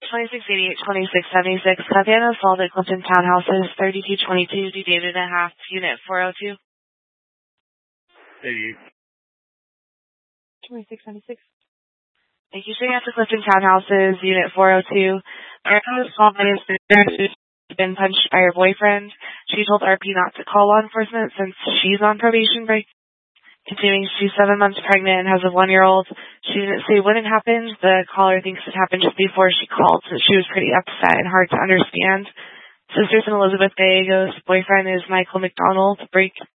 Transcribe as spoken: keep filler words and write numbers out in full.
twenty-six eighty-eight, twenty-six seventy-six, Katana assault at Clifton Townhouses, thirty-two twenty-two, D David and a half, unit four oh two. eighty-eight. twenty-six seventy-six. Thank you. Showing up to Clifton Townhouses, unit four oh two. American assault by his sister been punched by her boyfriend. She told R P not to call law enforcement since she's on probation break. Continuing, she's seven months pregnant and has a one-year-old. She didn't say when it happened. The caller thinks it happened just before she called, so she was pretty upset and hard to understand. Sisters in Elizabeth Gallegos. Boyfriend is Michael McDonald. Break